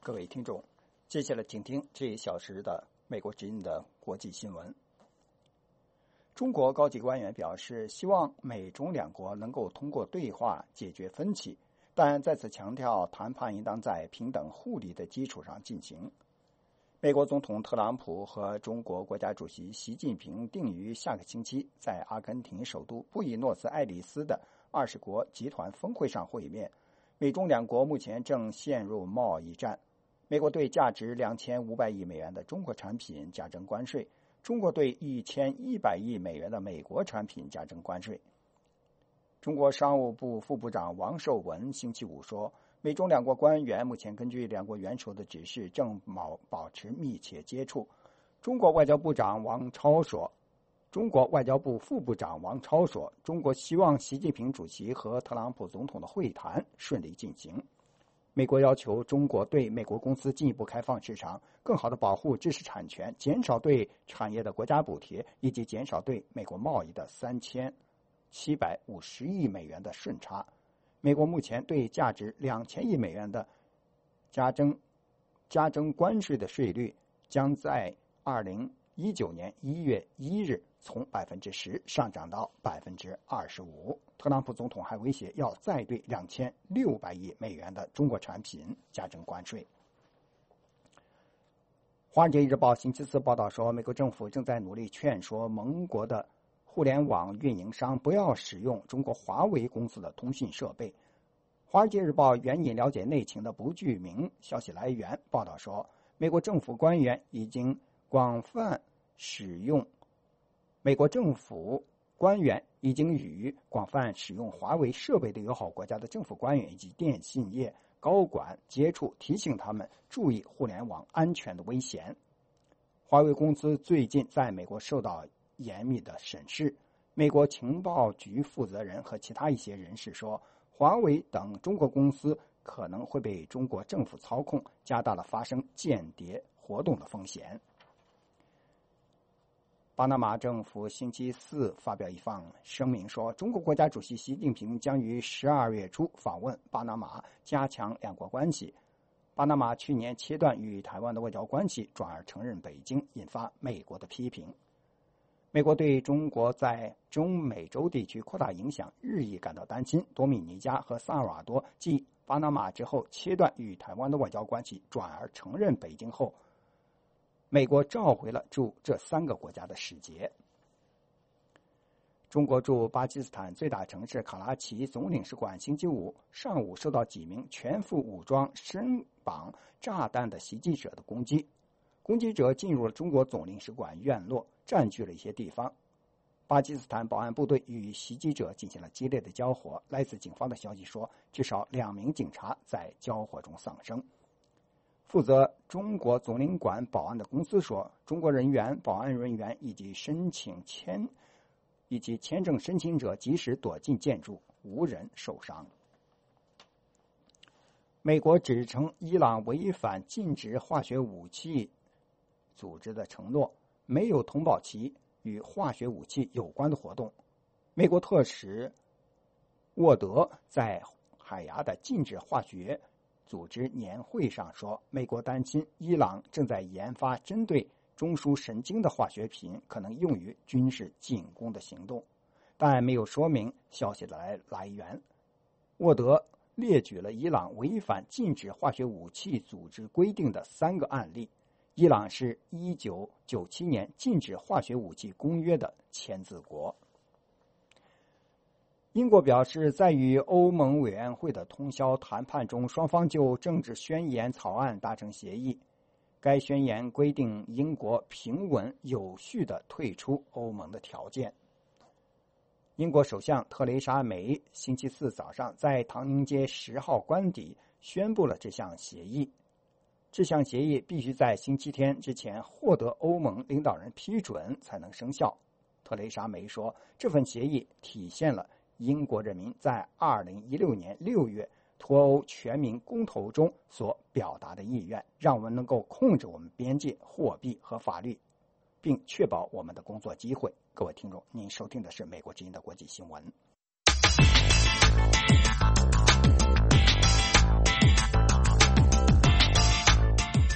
各位听众，接下来请听这一小时的美国之音的国际新闻。中国高级官员表示，希望美中两国能够通过对话解决分歧，但再次强调谈判应当在平等互利的基础上进行。美国总统特朗普和中国国家主席习近平定于下个星期在阿根廷首都布宜诺斯艾利斯的20国集团峰会上会面。美中两国目前正陷入贸易战。美国对价值2500亿美元的中国产品加征关税，中国对1100亿美元的美国产品加征关税。中国商务部副部长王受文星期五说，美中两国官员目前根据两国元首的指示正保持密切接触。中国外交部副部长王超说，中国希望习近平主席和特朗普总统的会谈顺利进行。美国要求中国对美国公司进一步开放市场，更好地保护知识产权，减少对产业的国家补贴，以及减少对美国贸易的3750亿美元的顺差。美国目前对价值2000亿美元的加征关税的税率将在2019年1月1日从10%上涨到25%。特朗普总统还威胁要再对2600亿美元的中国产品加征关税。华尔街日报星期四报道说，美国政府正在努力劝说盟国的互联网运营商不要使用中国华为公司的通讯设备。华尔街日报援引了解内情的不具名消息来源报道说，美国政府官员已经与广泛使用华为设备的友好国家的政府官员以及电信业高管接触，提醒他们注意互联网安全的危险。华为公司最近在美国受到严密的审视。美国情报局负责人和其他一些人士说，华为等中国公司可能会被中国政府操控，加大了发生间谍活动的风险。巴拿马政府星期四发表一份声明说，中国国家主席习近平将于12月初访问巴拿马，加强两国关系。巴拿马去年切断与台湾的外交关系，转而承认北京，引发美国的批评。美国对中国在中美洲地区扩大影响日益感到担心。多米尼加和萨尔瓦多继巴拿马之后切断与台湾的外交关系，转而承认北京后，美国召回了驻这3个国家的使节。中国驻巴基斯坦最大城市卡拉奇总领事馆星期五上午受到几名全副武装、身绑炸弹的袭击者的攻击。攻击者进入了中国总领事馆院落，占据了一些地方。巴基斯坦保安部队与袭击者进行了激烈的交火。来自警方的消息说，至少2名警察在交火中丧生。负责中国总领馆保安的公司说，中国人员、保安人员以及签证申请者及时躲进建筑，无人受伤。美国指称伊朗违反禁止化学武器组织的承诺，没有通报其与化学武器有关的活动。美国特使沃德在海牙的禁止化学组织年会上说，美国担心伊朗正在研发针对中枢神经的化学品，可能用于军事进攻的行动，但没有说明消息的来源。沃德列举了伊朗违反禁止化学武器组织规定的3个案例。伊朗是1997年禁止化学武器公约的签字国。英国表示，在与欧盟委员会的通宵谈判中，双方就政治宣言草案达成协议。该宣言规定英国平稳有序地退出欧盟的条件。英国首相特蕾莎梅星期四早上在唐宁街10号官邸宣布了这项协议。这项协议必须在星期天之前获得欧盟领导人批准才能生效。特蕾莎梅说，这份协议体现了英国人民在2016年6月脱欧全民公投中所表达的意愿，让我们能够控制我们边界、货币和法律，并确保我们的工作机会。各位听众，您收听的是美国之音的国际新闻。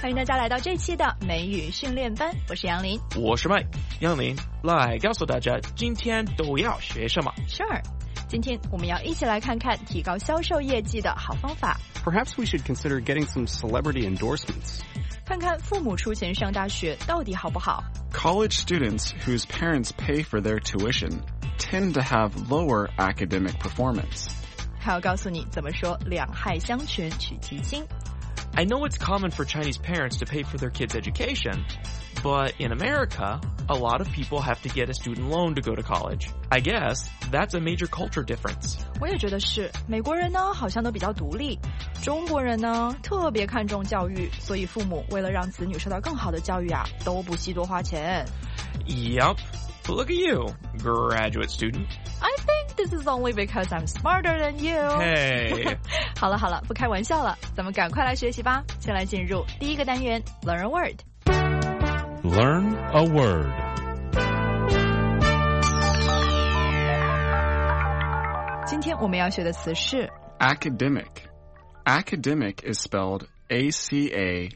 欢迎大家来到这期的美语训练班，我是杨林， 我是麦杨林，来告诉大家今天都要学什么。 Sure， 今天我们要一起来看看提高销售业绩的好方法。 Perhaps we should consider getting some celebrity endorsements. 看看父母出钱上大学到底好不好。 College students whose parents pay for their tuition tend to have lower academic performance. 还要告诉你怎么说两害相权取其轻。 I know it's common for Chinese parents to pay for their kids' education, but in America, a lot of people have to get a student loan to go to college. I guess that's a major culture difference. 我也觉得是，美国人呢好像都比较独立，中国人呢特别看重教育，所以父母为了让子女受到更好的教育啊，都不惜多花钱。 Yup. But look at you, graduate student. I think this is only because I'm smarter than you. Hey. 好了，不开玩笑了，咱们赶快来学习吧。先来进入第一个单元 Learn a Word. Learn a word. 今天我们要学的词是 Academic. Academic is spelled A-C-A-D-E-M-I-C.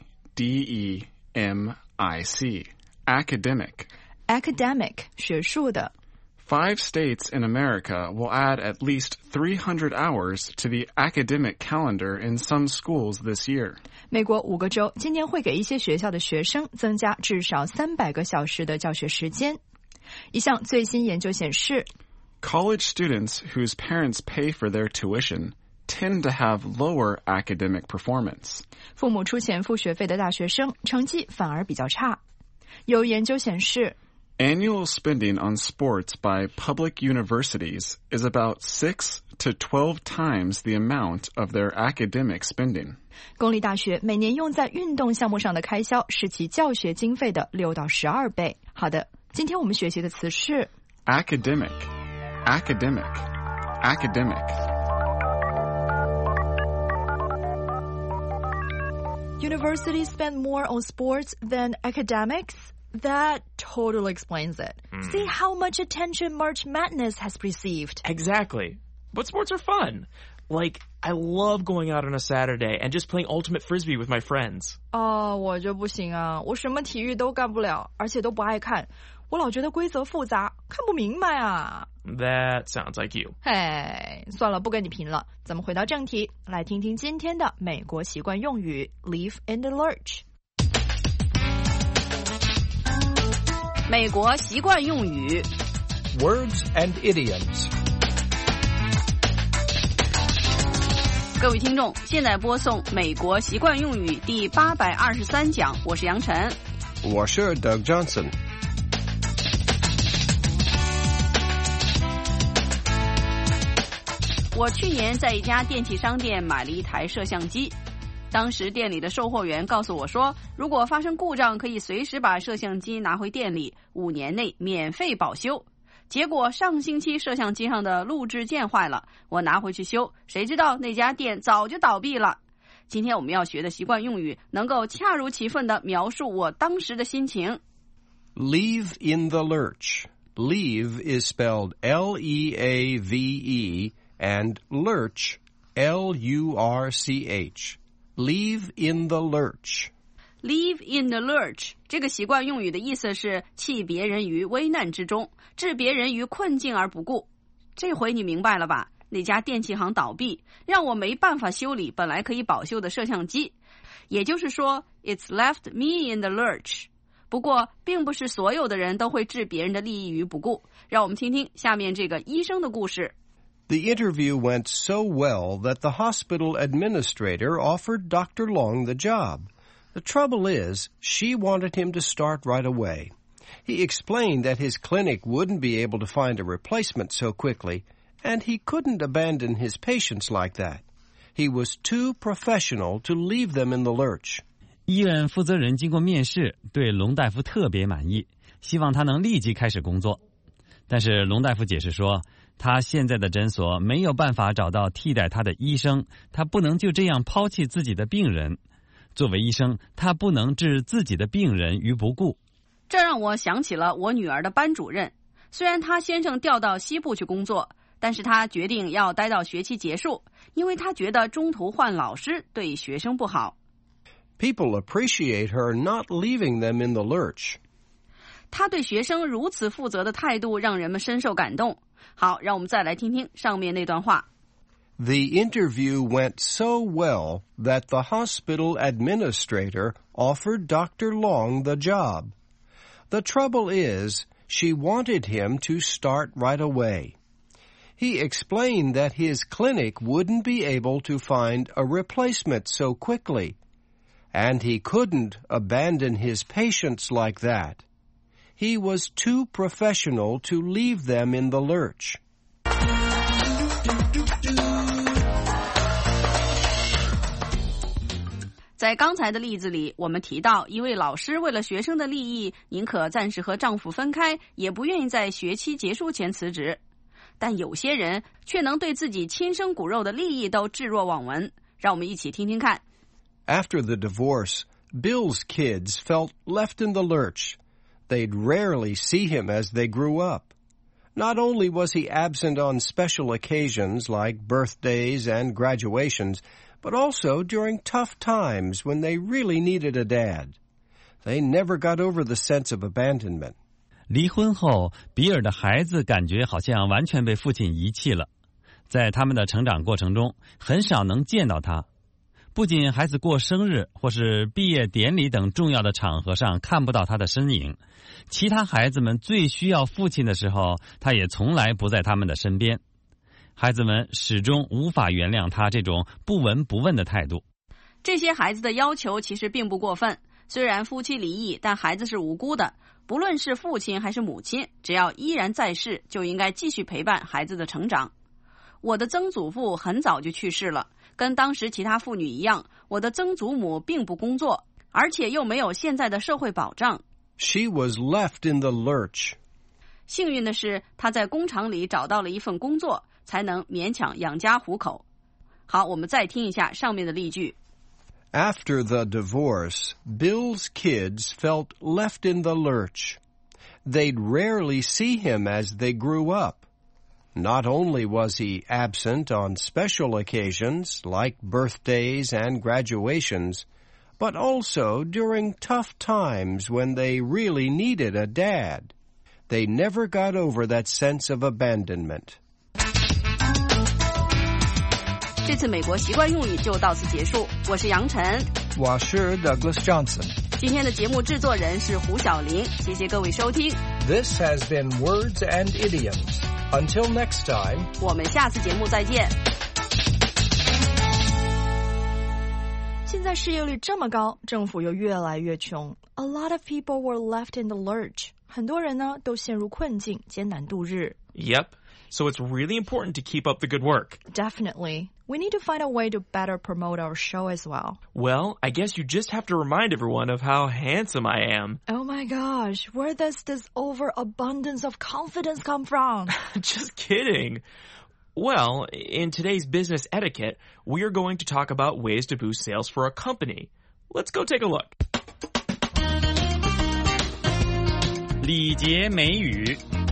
Academic. academic 学术的。 5 states in America will add at least 300 hours to the academic calendar in some schools this year. 美国5个州今年会给一些学校的学生增加至少300个小时的教学时间。一项最新研究显示 College students whose parents pay for their tuition tend to have lower academic performance. 父母出钱付学费的大学生成绩反而比较差。有研究显示 Annual spending on sports by public universities is about 6 to 12 times the amount of their academic spending. 公立大学每年用在运动项目上的开销是其教学经费的6到12倍。好的，今天我们学习的词是 Academic. Academic. Academic. Universities spend more on sports than academics? That totally explains it. See how much attention March Madness has received. Exactly. But sports are fun. Like, I love going out on a Saturday and just playing ultimate frisbee with my friends. 我就不行啊，我什么体育都干不了，而且都不爱看。我老觉得规则复杂，看不明白啊。 That sounds like you. 嘿，算了，不跟你贫了。咱们回到正题，来听听今天的美国习惯用语 Leave in the lurch。 美国习惯用语 Words and idioms. 各位听众，现在播送美国习惯用语第823讲，我是杨晨。 我是 Doug Johnson. 我去年在一家电器商店买了一台摄像机，当时店里的售货员告诉我说，如果发生故障可以随时把摄像机拿回店里，5年内免费保修。结果上星期摄像机上的录制键坏了，我拿回去修，谁知道那家店早就倒闭了。今天我们要学的习惯用语能够恰如其分地描述我当时的心情。 Leave in the lurch. Leave is spelled L-E-A-V-E and lurch, L-U-R-C-H. Leave in the lurch. Leave in the lurch 这个习惯用语的意思是弃别人于危难之中，置别人于困境而不顾。这回你明白了吧？那家电器行倒闭，让我没办法修理本来可以保修的摄像机。也就是说 It's left me in the lurch。 不过并不是所有的人都会置别人的利益于不顾。让我们听听下面这个医生的故事。 The interview went so well that the hospital administrator offered Dr. Long the job. The trouble is, she wanted him to start right away. He explained that his clinic wouldn't be able to find a replacement so quickly, and he couldn't abandon his patients like that. He was too professional to leave them in the lurch. 医院负责人经过面试，对龙大夫特别满意，希望他能立即开始工作。但是龙大夫解释说，他现在的诊所没有办法找到替代他的医生，他不能就这样抛弃自己的病人。作为医生，他不能置自己的病人于不顾。 这让我想起了我女儿的班主任，虽然她先生调到西部去工作，但是她决定要待到学期结束，因为她觉得中途换老师对学生不好。 People appreciate her not leaving them in the lurch. 他对学生如此负责的态度让人们深受感动。好，让我们再来听听上面那段话。 The interview went so well that the hospital administrator offered Dr. Long the job. The trouble is, she wanted him to start right away. He explained that his clinic wouldn't be able to find a replacement so quickly, and he couldn't abandon his patients like that. He was too professional to leave them in the lurch. 在刚才的例子里，我们提到一位老师为了学生的利益，宁可暂时和丈夫分开，也不愿意在学期结束前辞职。但有些人却能对自己亲生骨肉的利益都置若罔闻。让我们一起听听看。 After the divorce, Bill's kids felt left in the lurch. They'd rarely see him as they grew up. Not only was he absent on special occasions like birthdays and graduations, but also during tough times when they really needed a dad. They never got over the sense of abandonment. 离婚后，比尔的孩子感觉好像完全被父亲遗弃了。在他们的成长过程中，很少能见到他。不仅孩子过生日或是毕业典礼等重要的场合上看不到他的身影，其他孩子们最需要父亲的时候，他也从来不在他们的身边。孩子们始终无法原谅他这种不闻不问的态度。 这些孩子的要求其实并不过分，虽然夫妻离异，但孩子是无辜的。不论是父亲还是母亲，只要依然在世，就应该继续陪伴孩子的成长。我的曾祖父很早就去世了，跟当时其他妇女一样，我的曾祖母并不工作，而且又没有现在的社会保障。 She was left in the lurch. 幸运的是，她在工厂里找到了一份工作，才能勉强养家糊口。好，我们再听一下上面的例句。 After the divorce, Bill's kids felt left in the lurch. They'd rarely see him as they grew up. Not only was he absent on special occasions like birthdays and graduations, but also during tough times when they really needed a dad. They never got over that sense of abandonment. 这次美国习惯用语就到此结束。我是杨晨， 我是 Douglas Johnson。 今天的节目制作人是胡小玲，谢谢各位收听。 This has been Words and Idioms. Until next time, 我们下次节目再见。 现在失业率这么高，政府又越来越穷。A lot of people were left in the lurch. 很多人呢都陷入困境，艰难度日。 Yep. So it's really important to keep up the good work. Definitely. We need to find a way to better promote our show as well. Well, I guess you just have to remind everyone of how handsome I am. Oh my gosh, where does this overabundance of confidence come from? Just kidding. Well, in today's business etiquette, we are going to talk about ways to boost sales for a company. Let's go take a look. 礼节美语。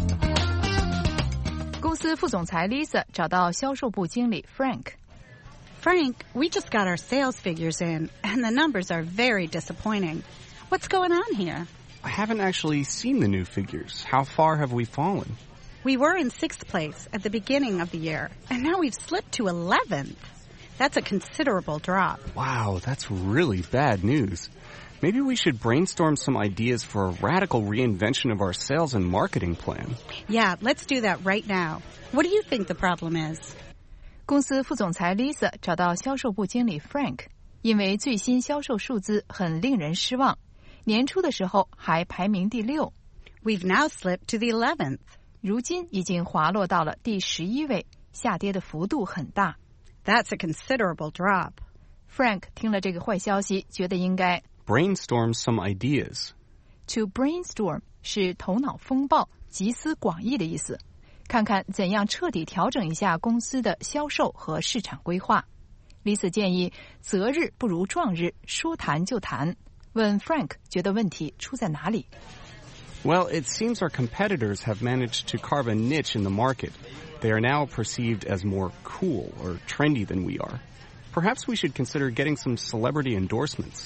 公司副总裁 Lisa 找到销售部经理 Frank。Frank, we just got our sales figures in, and the numbers are very disappointing. What's going on here? I haven't actually seen the new figures. How far have we fallen? We were in 6th place at the beginning of the year, and now we've slipped to 11th. That's a considerable drop. Wow, that's really bad news. Maybe we should brainstorm some ideas for a radical reinvention of our sales and marketing plan. Yeah, let's do that right now. What do you think the problem is? 公司副总裁 Lisa 找到销售部经理 Frank， 因为最新销售数字很令人失望，年初的时候还排名第6。 We've now slipped to the 11th. 如今已经滑落到了第11位，下跌的幅度很大。 That's a considerable drop. Frank 听了这个坏消息，觉得应该 brainstorm some ideas. To brainstorm 是头脑风暴、集思广益的意思。看看怎样彻底调整一下公司的销售和市场规划。Lisa 建议择日不如撞日，说谈就谈。问 Frank 觉得问题出在哪里？ Well, it seems our competitors have managed to carve a niche in the market. They are now perceived as more cool or trendy than we are. Perhaps we should consider getting some celebrity endorsements.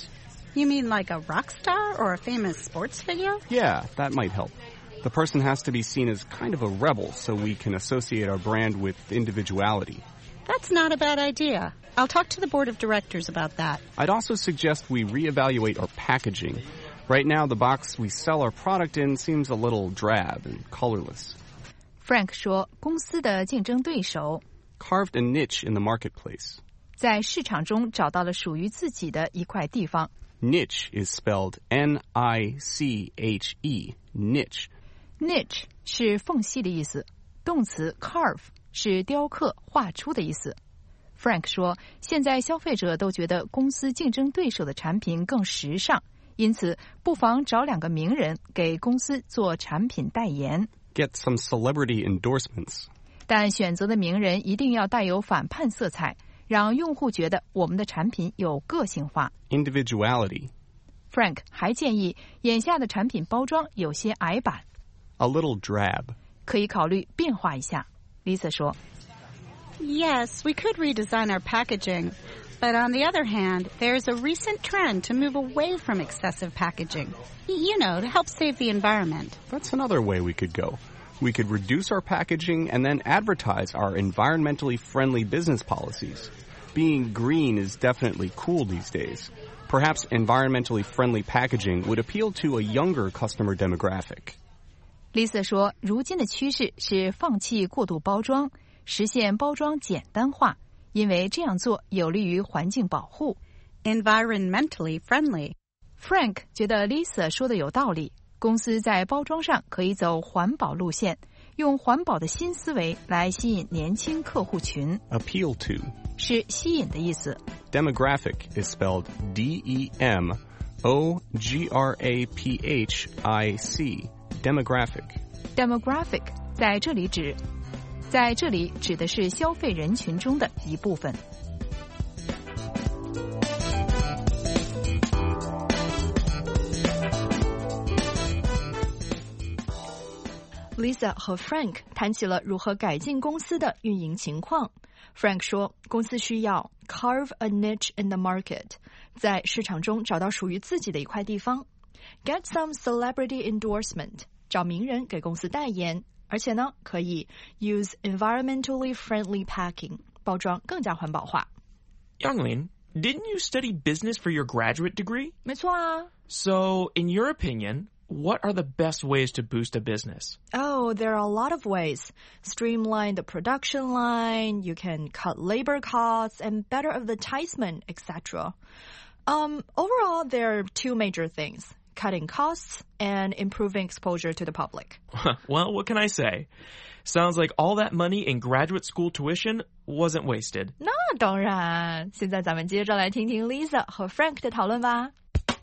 You mean like a rock star or a famous sports figure? Yeah, that might help. The person has to be seen as kind of a rebel so we can associate our brand with individuality. That's not a bad idea. I'll talk to the board of directors about that. I'd also suggest we reevaluate our packaging. Right now, the box we sell our product in seems a little drab and colorless. Frank 说，公司的竞争对手 carved a niche in the marketplace. 在市场中找到了属于自己的一块地方。 Niche is spelled N-I-C-H-E, niche. Niche 是缝隙的意思，动词 carve 是雕刻、画出的意思。Frank 说，现在消费者都觉得公司竞争对手的产品更时尚，因此不妨找2个名人给公司做产品代言。 Get some celebrity endorsements. 但选择的名人一定要带有反叛色彩，让用户觉得我们的产品有个性化。 Individuality. Frank 还建议，眼下的产品包装有些矮板。 A little drab. 可以考虑变化一下。Lisa 说 Yes, we could redesign our packaging. But on the other hand, there's a recent trend to move away from excessive packaging. You know, to help save the environment. That's another way we could go. We could reduce our packaging and then advertise our environmentally friendly business policies. Being green is definitely cool these days. Perhaps environmentally friendly packaging would appeal to a younger customer demographic. Lisa 说，如今的趋势是放弃过度包装，实现包装简单化，因为这样做有利于环境保护。 Environmentally friendly. Frank 觉得 Lisa 说的有道理，公司在包装上可以走环保路线，用环保的新思维来吸引年轻客户群。 Appeal to 是吸引的意思。 Demographic is spelled D-E-M-O-G-R-A-P-H-I-C. Demographic 在这里指的是消费人群中的一部分。Lisa 和 Frank 谈起了如何改进公司的运营情况。Frank 说，公司需要 carve a niche in the market， 在市场中找到属于自己的一块地方。Get some celebrity endorsement， 找名人给公司代言，而且呢，可以 use environmentally friendly packing， 包装更加环保化。 Youngling, didn't you study business for your graduate degree? 没错啊。 So, in your opinion, what are the best ways to boost a business? Oh, there are a lot of ways. Streamline the production line, you can cut labor costs, and better advertisement, etc. Overall, there are 2 major things. Cutting costs and improving exposure to the public. Well, what can I say? Sounds like all that money in graduate school tuition wasn't wasted. 那当然，现在咱们接着来听听 Lisa 和 Frank 的讨论吧。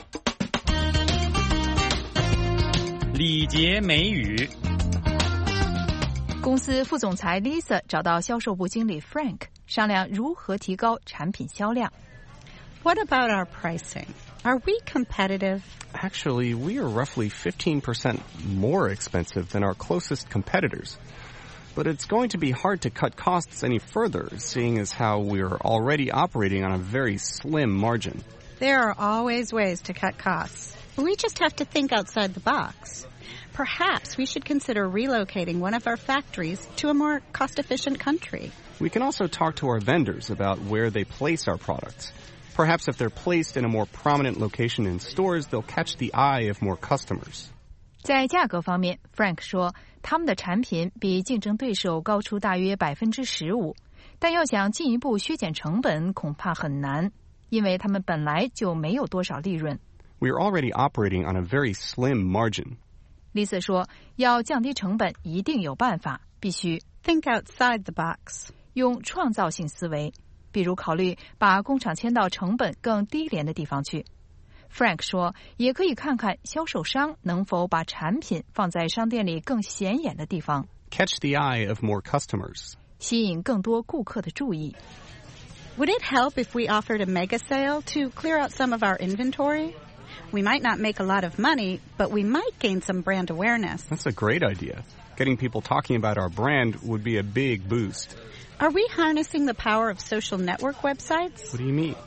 礼节美语。 公司副总裁 Lisa 找到销售部经理 Frank 商量如何提高产品销量。 What about our pricing? Are we competitive? Actually, we are roughly 15% more expensive than our closest competitors. But it's going to be hard to cut costs any further, seeing as how we're already operating on a very slim margin. There are always ways to cut costs. We just have to think outside the box. Perhaps we should consider relocating one of our factories to a more cost-efficient country. We can also talk to our vendors about where they place our products. Perhaps if they're placed in a more prominent location in stores, they'll catch the eye of more customers. 在价格方面 ，Frank 说，他们的产品比竞争对手高出大约 15%， 但要想进一步削减成本，恐怕很难，因为他们本来就没有多少利润。 We are already operating on a very slim margin. Lisa 说，要降低成本，一定有办法，必须 think outside the box， 用创造性思维。比如考虑把工厂迁到成本更低廉的地方去。Frank 说，也可以看看销售商能否把产品放在商店里更显眼的地方。 Catch the eye of more customers. 吸引更多顾客的注意。 Would it help if we offered a mega sale to clear out some of our inventory? We might not make a lot of money, but we might gain some brand awareness. That's a great idea. Getting people talking about our brand would be a big boost. Are we harnessing the power of social network websites? What do you mean?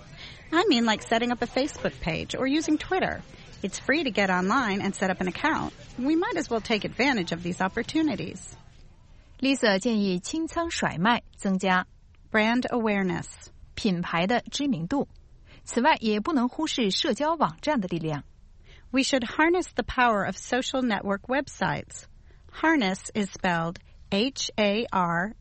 I mean like setting up a Facebook page or using Twitter. It's free to get online and set up an account. We might as well take advantage of these opportunities. Lisa 建议清仓甩卖，增加 brand awareness 品牌的知名度。此外，也不能忽视社交网站的力量。 We should harness the power of social network websites. Harness is spelled Harness.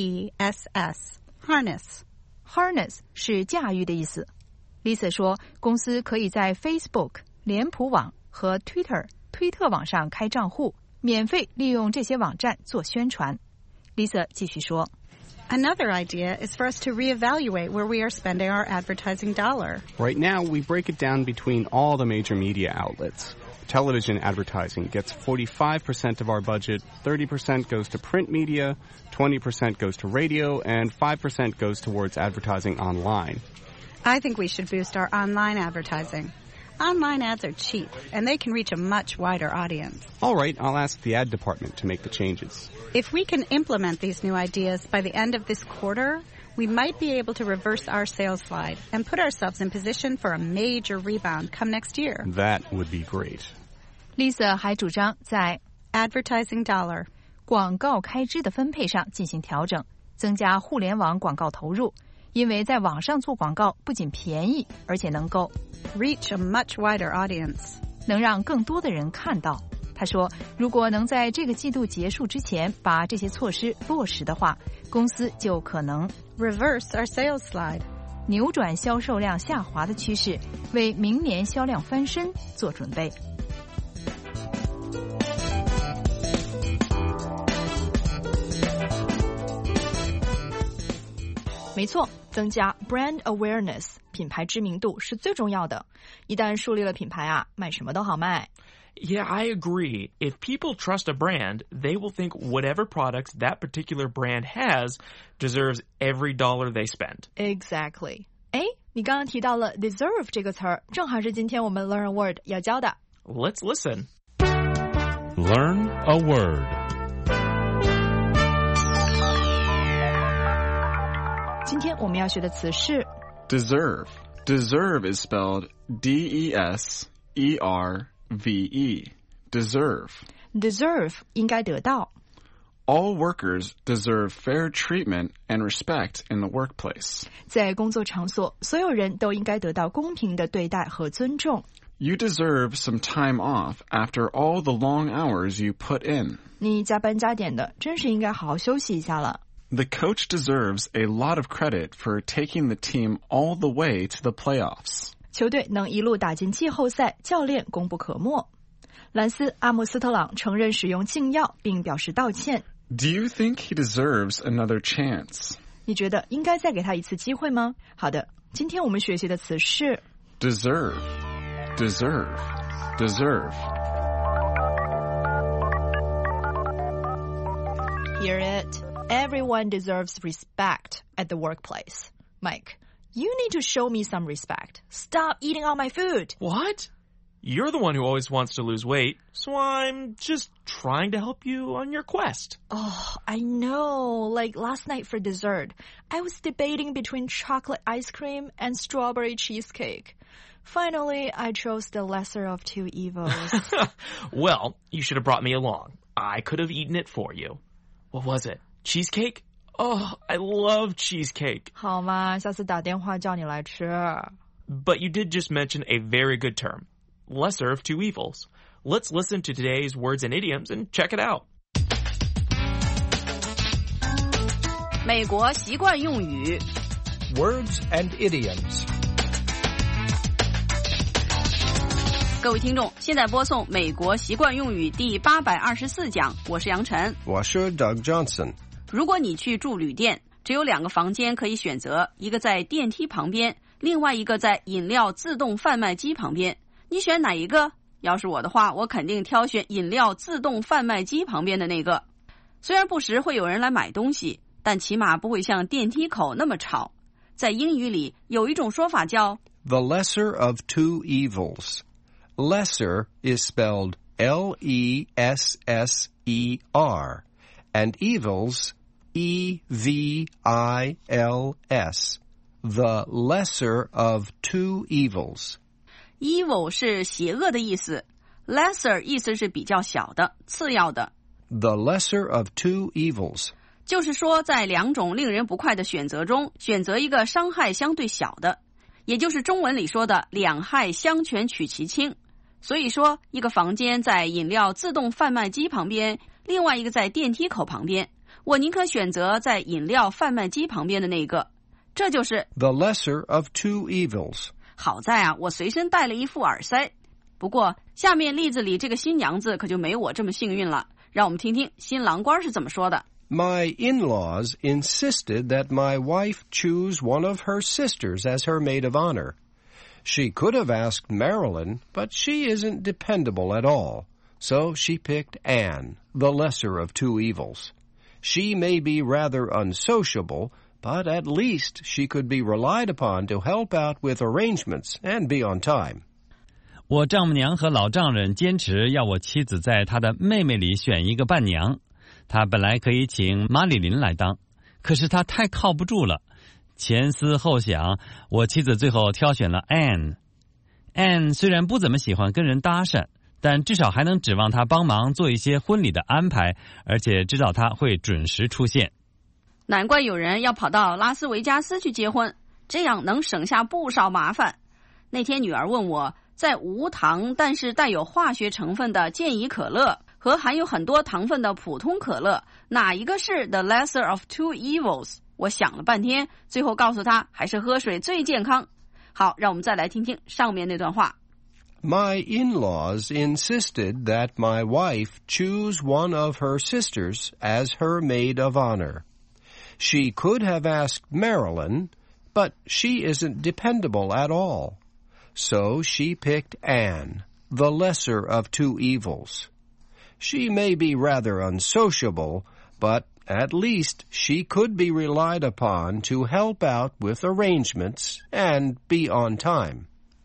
Harness. Harness 是驾驭的意思。Lisa 说，公司可以在 Facebook、脸谱网和 Twitter 推特网上开账户，免费利用这些网站做宣传。Lisa 继续说。 Another idea is for us to reevaluate where we are spending our advertising dollar. Right now, we break it down between all the major media outlets. Television advertising gets 45% of our budget, 30% goes to print media, 20% goes to radio, and 5% goes towards advertising online. I think we should boost our online advertising. Online ads are cheap, and they can reach a much wider audience. All right, I'll ask the ad department to make the changes. If we can implement these new ideas by the end of this quarter, we might be able to reverse our sales slide and put ourselves in position for a major rebound come next year. That would be great. Lisa 还主张在 advertising dollar 广告开支的分配上进行调整，增加互联网广告投入，因为在网上做广告不仅便宜，而且能够 reach a much wider audience 能让更多的人看到。他说，如果能在这个季度结束之前把这些措施落实的话，公司就可能 reverse our sales slide 扭转销售量下滑的趋势，为明年销量翻身做准备。没错，增加 brand awareness 品牌知名度是最重要的。一旦树立了品牌啊，卖什么都好卖。 Yeah, I agree. If people trust a brand, they will think whatever products that particular brand has deserves every dollar they spend. Exactly. 哎，你刚刚提到了 deserve 这个词儿，正好是今天我们 Learn a Word 要教的。 Let's listen. Learn a word. 今天我们要学的词是 deserve. Deserve is spelled D-E-S-E-R-V-E. Deserve. Deserve 应该得到。 All workers deserve fair treatment and respect in the workplace. 在工作场所，所有人都应该得到公平的对待和尊重。 You deserve some time off after all the long hours you put in. 你加班加点的，真是应该好好休息一下了。 The coach deserves a lot of credit for taking the team all the way to the playoffs. 球队能一路打进季后赛，教练功不可没。兰斯·阿姆斯特朗承认使用禁药，并表示道歉。 Do you think he deserves another chance? 你觉得应该再给他一次机会吗？好的，今天我们学习的词是 deserve, deserve, deserve. Hear it. Everyone deserves respect at the workplace. Mike, you need to show me some respect. Stop eating all my food. What? You're the one who always wants to lose weight, so I'm just trying to help you on your quest. Oh, I know. Like last night for dessert, I was debating between chocolate ice cream and strawberry cheesecake. Finally, I chose the lesser of two evils. Well, you should have brought me along. I could have eaten it for you. What was it? Cheesecake? Oh, I love cheesecake. 好吗？下次打电话叫你来吃。 But you did just mention a very good term. Lesser of two evils. Let's listen to today's words and idioms and check it out. 美国习惯用语 Words and idioms. 各位听众，现在播送美国习惯用语第824讲，我是杨晨， 我是 Doug Johnson. 如果你去住旅店，只有2个房间可以选择，一个在电梯旁边，另外一个在饮料自动贩卖机旁边，你选哪一个？要是我的话，我肯定挑选饮料自动贩卖机旁边的那个。虽然不时会有人来买东西，但起码不会像电梯口那么吵。在英语里有一种说法叫 The lesser of two evils. Lesser is spelled L-E-S-S-E-R, and evils, E-V-I-L-S, The lesser of two evils. Evil 是邪恶的意思， lesser 意思是比较小的、次要的。 The lesser of two evils. 就是说在两种令人不快的选择中，选择一个伤害相对小的，也就是中文里说的两害相权取其轻。所以说，一个房间在饮料自动贩卖机旁边，另外一个在电梯口旁边，我宁可选择在饮料贩卖机旁边的那个。这就是 The lesser of two evils. 好在啊，我随身带了一副耳塞。不过下面例子里这个新娘子可就没我这么幸运了，让我们听听新郎官是怎么说的。 My in-laws insisted that my wife choose one of her sisters as her maid of honor. She could have asked Marilyn, but she isn't dependable at all. So she picked Anne, the lesser of two evils. She may be rather unsociable, but at least she could be relied upon to help out with arrangements and be on time. 我丈母娘和老丈人坚持要我妻子在她的妹妹里选一个伴娘。她本来可以请马里琳来当，可是她太靠不住了。前思后想，我妻子最后挑选了 Anne。Anne 虽然不怎么喜欢跟人搭讪，但至少还能指望她帮忙做一些婚礼的安排，而且知道她会准时出现。 难怪有人要跑到拉斯维加斯去结婚，这样能省下不少麻烦。那天女儿问我，在无糖但是带有化学成分的健怡可乐和含有很多糖分的普通可乐，哪一个是 the lesser of two evils？ 我想了半天，最后告诉她还是喝水最健康。好，让我们再来听听上面那段话。 My in-laws insisted that my wife choose one of her sisters as her maid of honor. She could have asked Marilyn, but she isn't dependable at all. So she picked Anne, the lesser of two evils. She may be rather unsociable, but at least she could be relied upon to help out with arrangements and be on time.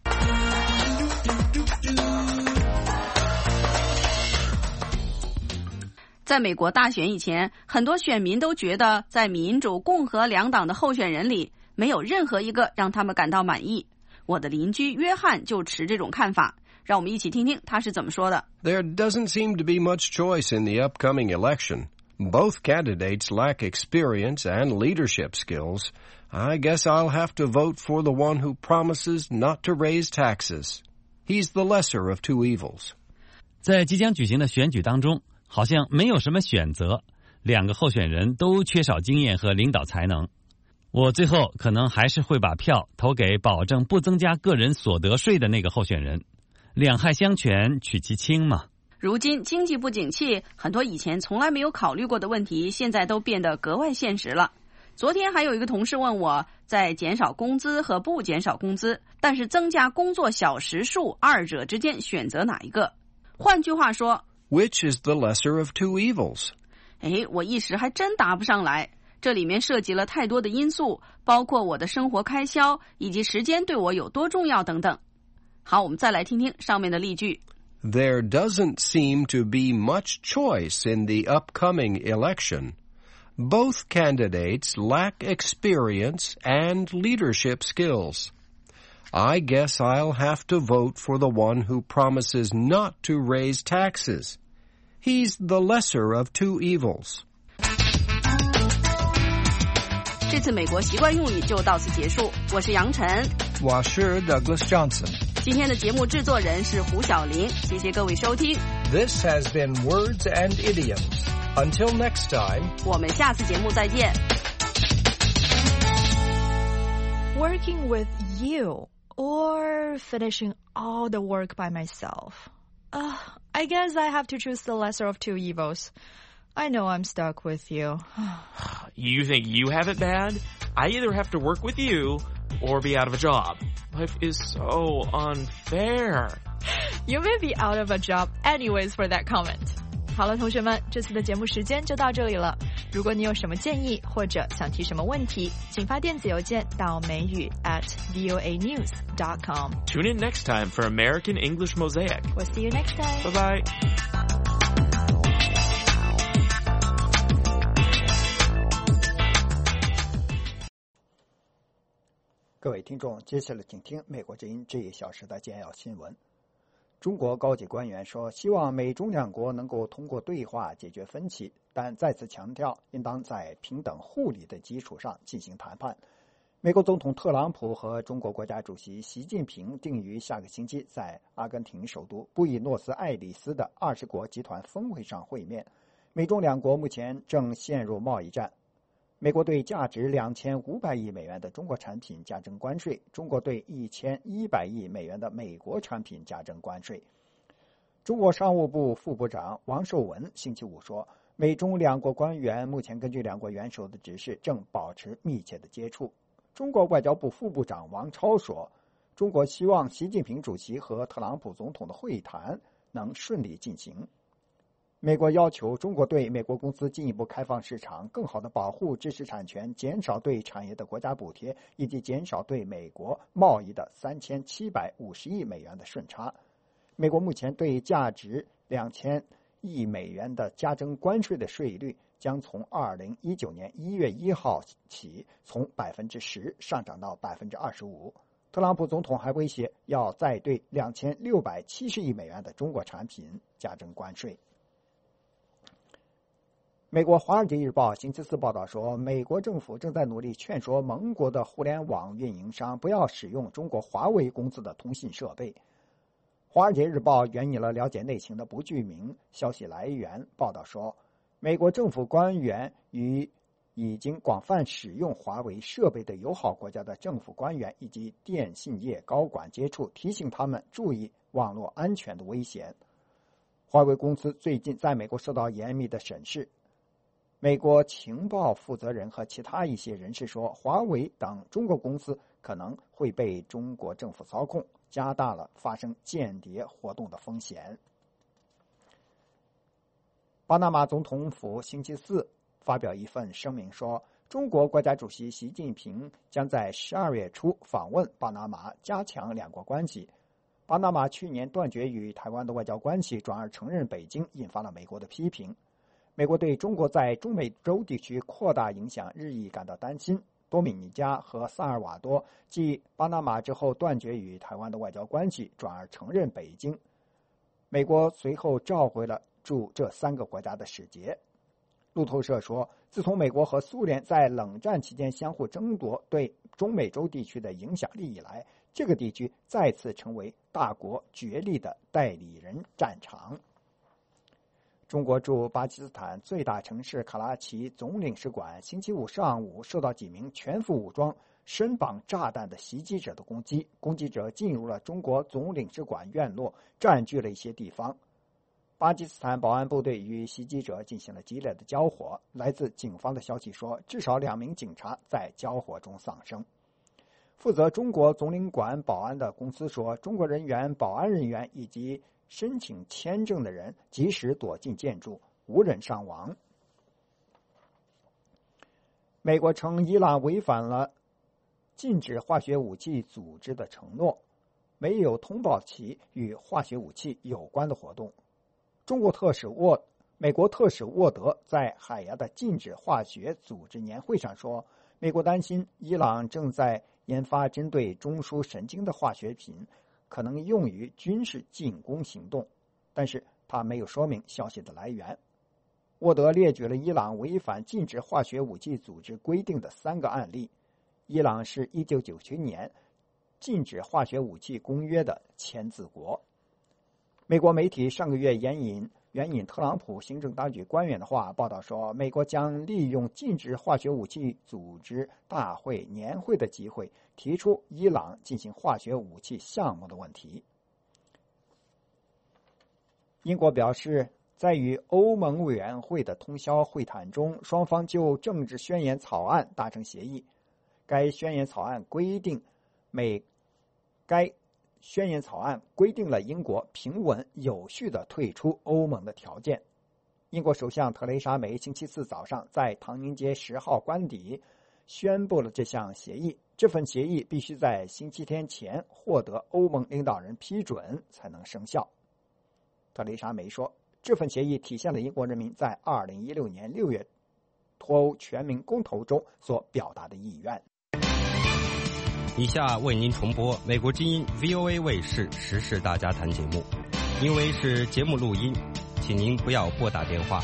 在美国大选以前，很多选民都觉得在民主、共和两党的候选人里，没有任何一个让他们感到满意。我的邻居约翰就持这种看法，让我们一起听听他是怎么说的。 There doesn't seem to be much choice in the upcoming election. Both candidates lack experience and leadership skills. I guess I'll have to vote for the one who promises not to raise taxes. He's the lesser of two evils. 在即将举行的选举当中，好像没有什么选择，两个候选人都缺少经验和领导才能。我最后可能还是会把票投给保证不增加个人所得税的那个候选人。两害相权取其轻嘛。 如今经济不景气，很多以前从来没有考虑过的问题，现在都变得格外现实了。昨天还有一个同事问我，在减少工资和不减少工资，但是增加工作小时数，二者之间选择哪一个？换句话说 Which is the lesser of two evils? 我一时还真答不上来。这里面涉及了太多的因素，包括我的生活开销，以及时间对我有多重要等等。好，我们再来听听上面的例句。 There doesn't seem to be much choice in the upcoming election. Both candidates lack experience and leadership skills. I guess I'll have to vote for the one who promises not to raise taxes. He's the lesser of two evils. 这次美国习惯用语就到此结束。我是杨晨， 我是 Douglas Johnson。 今天的节目制作人是胡小玲，谢谢各位收听。 This has been Words and Idioms. Until next time, 我们下次节目再见。 Working with you or finishing all the work by myself. I guess I have to choose the lesser of two evils. I know I'm stuck with you. You think you have it bad? I either have to work with you or be out of a job. Life is so unfair. You may be out of a job anyways for that comment. 好了，同学们，这次的节目时间就到这里了。如果你有什么建议或者想提什么问题，请发电子邮件到美语@voanews.com. Tune in next time for American English Mosaic. We'll see you next time. Bye-bye. 各位听众，接下来请听美国之音这一小时的简要新闻。中国高级官员说，希望美中两国能够通过对话解决分歧，但再次强调应当在平等互利的基础上进行谈判。美国总统特朗普和中国国家主席习近平定于下个星期在阿根廷首都布宜诺斯艾利斯的20国集团峰会上会面。美中两国目前正陷入贸易战。美国对价值2500亿美元的中国产品加征关税，中国对1100亿美元的美国产品加征关税。中国商务部副部长王受文星期五说，美中两国官员目前根据两国元首的指示正保持密切的接触。中国外交部副部长王超说，中国希望习近平主席和特朗普总统的会谈能顺利进行。美国要求中国对美国公司进一步开放市场，更好地保护知识产权，减少对产业的国家补贴，以及减少对美国贸易的3750亿美元的顺差。美国目前对价值2000亿美元的加征关税的税率将从2019年1月1号起从 10% 上涨到 25%。特朗普总统还威胁要再对2670亿美元的中国产品加征关税。美国《华尔街日报》星期四报道说，美国政府正在努力劝说盟国的互联网运营商不要使用中国华为公司的通信设备。《华尔街日报》援引了了解内情的不具名消息来源报道说，美国政府官员与已经广泛使用华为设备的友好国家的政府官员以及电信业高管接触，提醒他们注意网络安全的危险。华为公司最近在美国受到严密的审视。美国情报负责人和其他一些人士说，华为等中国公司可能会被中国政府操控，加大了发生间谍活动的风险。巴拿马总统府星期四发表一份声明说，中国国家主席习近平将在12月初访问巴拿马，加强两国关系。巴拿马去年断绝与台湾的外交关系，转而承认北京，引发了美国的批评。美国对中国在中美洲地区扩大影响日益感到担心。多米尼加和萨尔瓦多继巴拿马之后断绝与台湾的外交关系，转而承认北京。美国随后召回了驻这3个国家的使节。路透社说，自从美国和苏联在冷战期间相互争夺对中美洲地区的影响力以来，这个地区再次成为大国角力的代理人战场。中国驻巴基斯坦最大城市卡拉奇总领事馆星期五上午受到几名全副武装、身绑炸弹的袭击者的攻击，攻击者进入了中国总领事馆院落，占据了一些地方。巴基斯坦保安部队与袭击者进行了激烈的交火，来自警方的消息说，至少2名警察在交火中丧生。负责中国总领馆保安的公司说，中国人员、保安人员以及申请签证的人及时躲进建筑，无人伤亡。美国称伊朗违反了禁止化学武器组织的承诺，没有通报其与化学武器有关的活动。美国特使沃德在海牙的禁止化学组织年会上说，美国担心伊朗正在研发针对中枢神经的化学品，可能用于军事进攻行动，但是他没有说明消息的来源。沃德列举了伊朗违反禁止化学武器组织规定的3个案例。伊朗是1997年禁止化学武器公约的签字国。美国媒体上个月援引特朗普行政当局官员的话报道说，美国将利用禁止化学武器组织大会年会的机会，提出伊朗进行化学武器项目的问题。英国表示，在与欧盟委员会的通宵会谈中，双方就政治宣言草案达成协议。该宣言草案规定了英国平稳有序地退出欧盟的条件。英国首相特蕾莎梅星期四早上在唐宁街10号官邸宣布了这项协议。这份协议必须在星期天前获得欧盟领导人批准才能生效。特蕾莎梅说，这份协议体现了英国人民在2016年6月脱欧全民公投中所表达的意愿。 以下为您重播美国之音 VOA 卫视时事大家谈节目，因为是节目录音，请您不要拨打电话。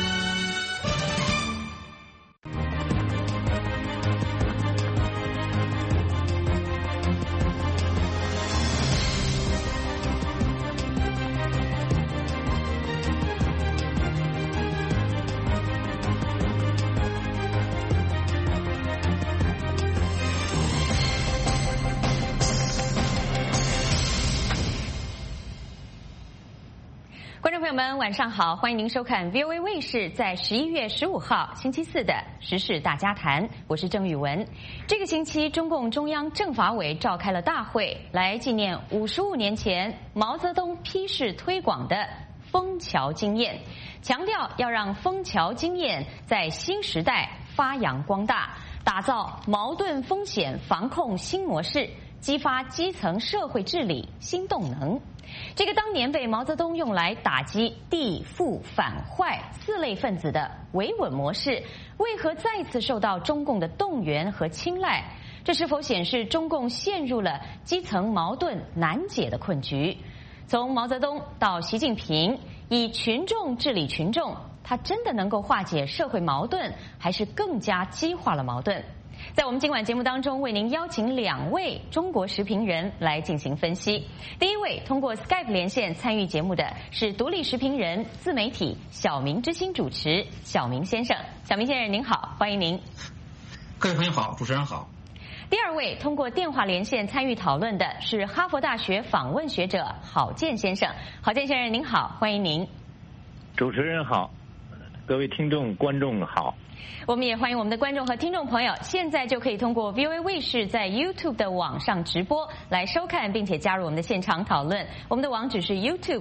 观众朋友们，晚上好！欢迎您收看 VOA 卫视在11月15号星期四的时事大家谈，我是郑宇文。这个星期，中共中央政法委召开了大会，来纪念55年前毛泽东批示推广的枫桥经验，强调要让枫桥经验在新时代发扬光大，打造矛盾风险防控新模式，激发基层社会治理新动能。这个当年被毛泽东用来打击地富反坏4类分子的维稳模式，为何再次受到中共的动员和青睐？这是否显示中共陷入了基层矛盾难解的困局？从毛泽东到习近平，以群众治理群众，他真的能够化解社会矛盾，还是更加激化了矛盾？在我们今晚节目当中，为您邀请2位中国时评人来进行分析。第一位通过 Skype 连线参与节目的是独立时评人、自媒体小明之星主持小明先生。小明先生您好，欢迎您。 各位朋友好，主持人好。 第2位通过电话连线参与讨论的是哈佛大学访问学者郝建先生。郝建先生您好，欢迎您。 主持人好，各位听众观众好。 我们也欢迎我们的观众和听众朋友，现在就可以通过 VOA 卫视在 YouTube 的网上直播来收看，并且加入我们的现场讨论。我们的网址是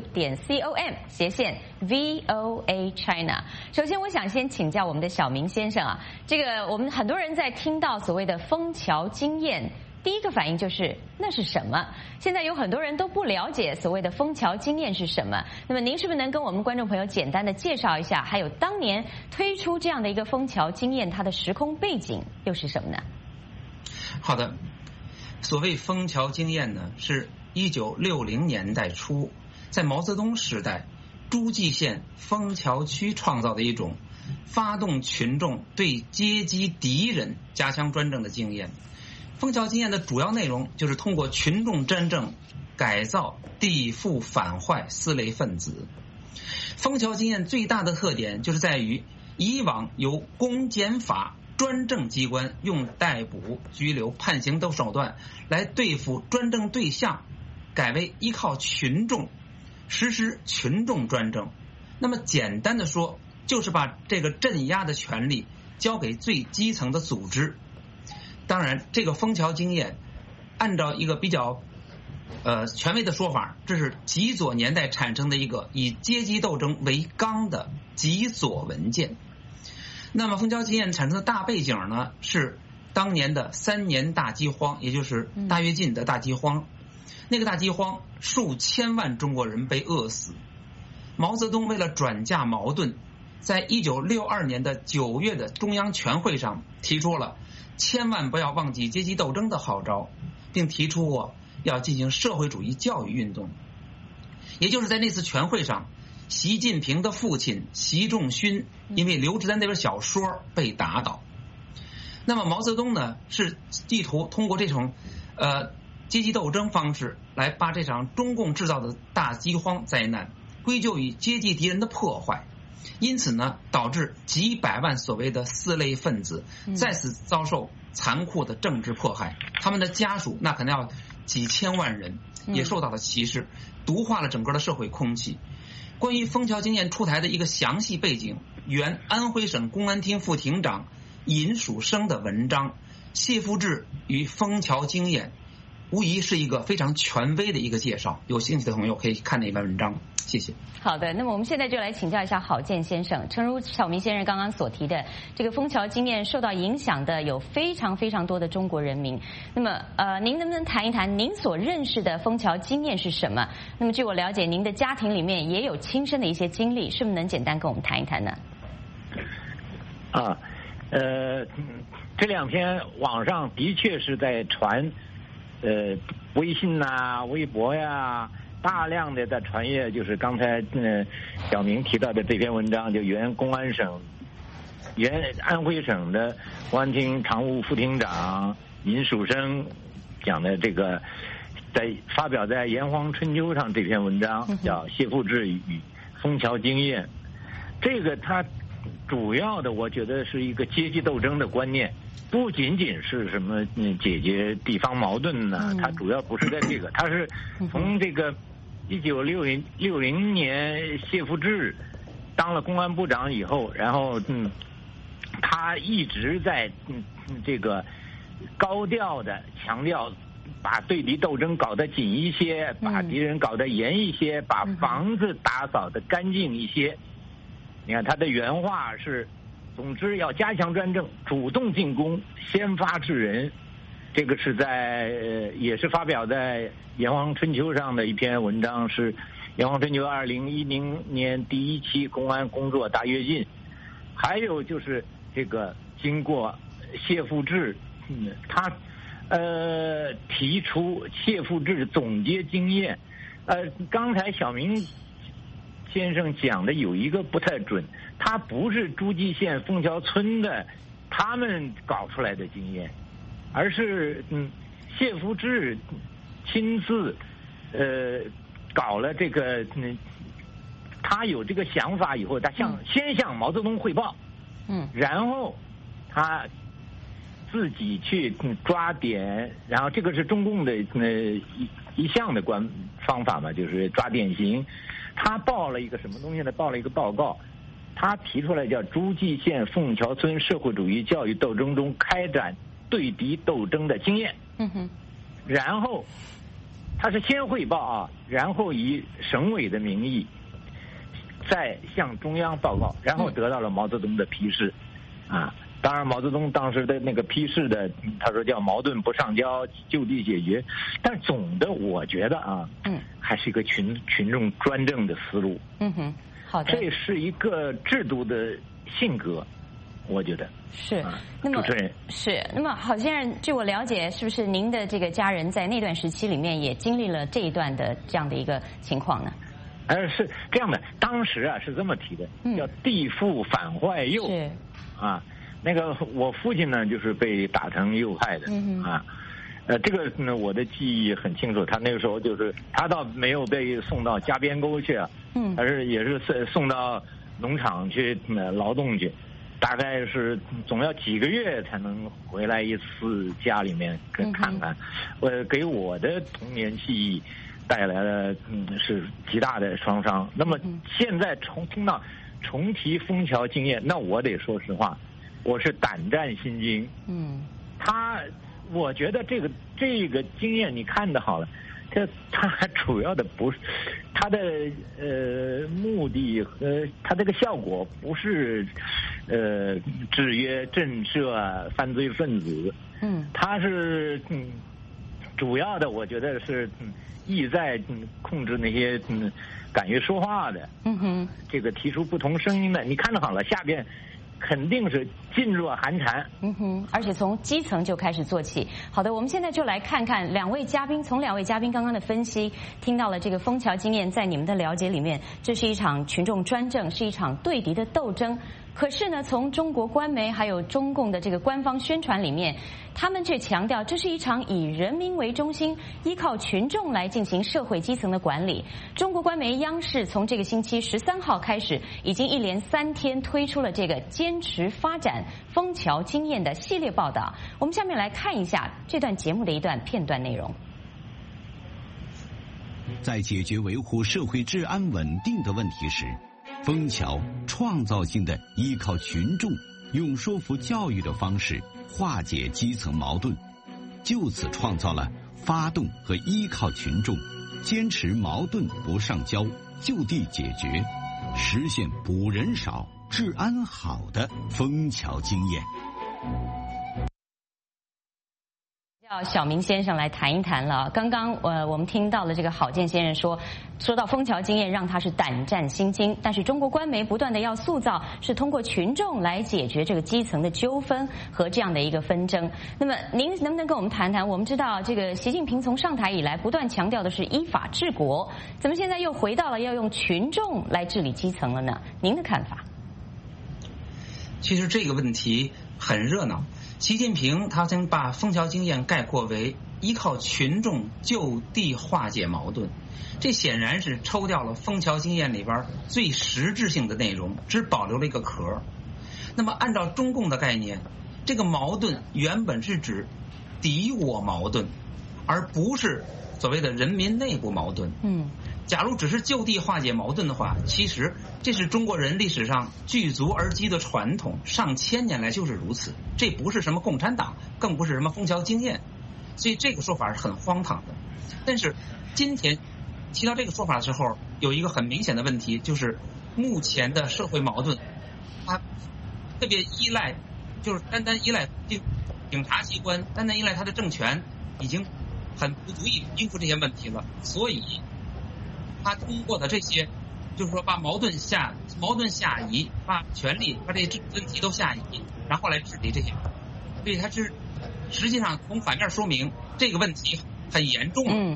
youtube.com/VOA China。首先，我想先请教我们的小明先生啊，这个我们很多人在听到所谓的枫桥经验，第一个反应就是那是什么？现在有很多人都不了解所谓的枫桥经验是什么。那么您是不是能跟我们观众朋友简单的介绍一下，还有当年推出这样的一个枫桥经验，它的时空背景又是什么呢？ 好的，所谓枫桥经验呢，是1960年代初在毛泽东时代诸暨县枫桥区创造的一种发动群众对阶级敌人加强专政的经验。枫桥经验的主要内容就是通过群众专政改造地富反坏4类分子。枫桥经验最大的特点就是在于，以往由公检法专政机关用逮捕、拘留、判刑等手段来对付专政对象，改为依靠群众实施群众专政。那么简单的说，就是把这个镇压的权力交给最基层的组织。当然，这个枫桥经验按照一个比较权威的说法，这是极左年代产生的一个以阶级斗争为纲的极左文件。那么枫桥经验产生的大背景呢，是当年的3年大饥荒，也就是大跃进的大饥荒。那个大饥荒，数千万中国人被饿死。毛泽东为了转嫁矛盾，在1962年的9月的中央全会上提出了千万不要忘记阶级斗争的号召，并提出过要进行社会主义教育运动。也就是在那次全会上，习近平的父亲习仲勋因为刘志丹那本小说被打倒。那么毛泽东呢，是意图通过这种阶级斗争方式来把这场中共制造的大饥荒灾难归咎于阶级敌人的破坏。因此呢，导致几百万所谓的4类分子再次遭受残酷的政治迫害，他们的家属那可能要几千万人也受到了歧视，毒化了整个的社会空气。关于枫桥经验出台的一个详细背景，原安徽省公安厅副厅长尹曙生的文章《谢富治与枫桥经验》无疑是一个非常权威的一个介绍，有兴趣的朋友可以看那篇文章。谢谢。 好的，那么我们现在就来请教一下郝建先生。诚如小明先生刚刚所提的，这个枫桥经验受到影响的有非常非常多的中国人民。那么您能不能谈一谈您所认识的枫桥经验是什么？那么据我了解，您的家庭里面也有亲身的一些经历，是不是能简单跟我们谈一谈呢？ 这2天网上的确是在传微信呐、微博呀，大量的在传阅，就是刚才小明提到的这篇文章，就原安徽省的公安厅常务副厅长尹曙生讲的这个，发表在《炎黄春秋》上这篇文章，叫《谢富治与枫桥经验》。这个它主要的，我觉得是一个阶级斗争的观念，不仅仅是什么解决地方矛盾呢，它主要不是在这个，它是从这个1960年谢富治当了公安部长以后，然后他一直在这个高调的强调，把对敌斗争搞得紧一些，把敌人搞得严一些，把房子打扫得干净一些。你看他的原话是：总之要加强专政，主动进攻，先发制人。这个是也是发表在《炎黄春秋》上的一篇文章，是《炎黄春秋》2010年第1期公安工作大跃进。还有就是这个经过谢富治，他提出谢富治总结经验。刚才小明先生讲的有一个不太准，他不是诸暨县枫桥村的他们搞出来的经验，而是谢富治亲自搞了这个他有这个想法以后，他先向毛泽东汇报，然后他自己去抓点，然后这个是中共的一项的方法嘛，就是抓典型。他报了一个什么东西呢？报了一个报告，他提出来叫诸暨县枫桥村社会主义教育斗争中开展对敌斗争的经验。然后他是先汇报啊，然后以省委的名义再向中央报告，然后得到了毛泽东的批示啊。当然毛泽东当时的那个批示的，他说叫矛盾不上交，就地解决。但总的我觉得啊，还是一个群众专政的思路。 好的， 这是一个制度的性格，我觉得是。那么主持人是，那么郝先生，据我了解，是不是您的这个家人在那段时期里面也经历了这一段的这样的一个情况呢？ 是这样的，当时啊是这么提的，叫地富反坏右。是啊。那个我父亲呢，就是被打成右派的啊，这个呢我的记忆很清楚，他那个时候就是他倒没有被送到加边沟去啊，而是也是送到农场去劳动去，大概是总要几个月才能回来一次家里面看看，给我的童年记忆带来了是极大的创伤。那么现在听到重提枫桥经验，那我得说实话，我是胆战心惊。我觉得这个经验你看得好了，它主要的不是它的目的和它这个效果不是制约震慑犯罪分子，它是主要的我觉得是意在控制那些敢于说话的，这个提出不同声音的。你看得好了，下边肯定是噤若寒蝉。 而且从基层就开始做起。好的，我们现在就来看看从两位嘉宾刚刚的分析，听到了这个枫桥经验，在你们的了解里面，这是一场群众专政，是一场对敌的斗争。可是呢，从中国官媒还有中共的这个官方宣传里面，他们却强调这是一场以人民为中心，依靠群众来进行社会基层的管理。中国官媒央视从这个星期13号开始，已经一连3天推出了这个坚持发展枫桥经验的系列报道。我们下面来看一下这段节目的一段片段内容。 在解决维护社会治安稳定的问题时，枫桥创造性的依靠群众，用说服教育的方式化解基层矛盾，就此创造了发动和依靠群众，坚持矛盾不上交，就地解决，实现捕人少、治安好的枫桥经验。 要小明先生来谈一谈了。刚刚我们听到了这个郝建先生说到枫桥经验让他是胆战心惊，但是中国官媒不断的要塑造是通过群众来解决这个基层的纠纷和这样的一个纷争。那么您能不能跟我们谈谈？我们知道这个习近平从上台以来不断强调的是依法治国，怎么现在又回到了要用群众来治理基层了呢？您的看法？ 其实这个问题很热闹。习近平他曾把枫桥经验概括为依靠群众就地化解矛盾，这显然是抽掉了枫桥经验里边最实质性的内容，只保留了一个壳。那么按照中共的概念，这个矛盾原本是指敌我矛盾，而不是所谓的人民内部矛盾。假如只是就地化解矛盾的话，其实这是中国人历史上聚族而居的传统，上千年来就是如此。这不是什么共产党，更不是什么枫桥经验，所以这个说法是很荒唐的。但是今天提到这个说法的时候，有一个很明显的问题，就是目前的社会矛盾，它特别依赖，就是单单依赖警察机关，单单依赖他的政权，已经很不足以应付这些问题了。所以他通过的这些，就是说把矛盾下移，把权力把这些问题都下移，然后来治理这些。所以他是实际上从反面说明这个问题很严重。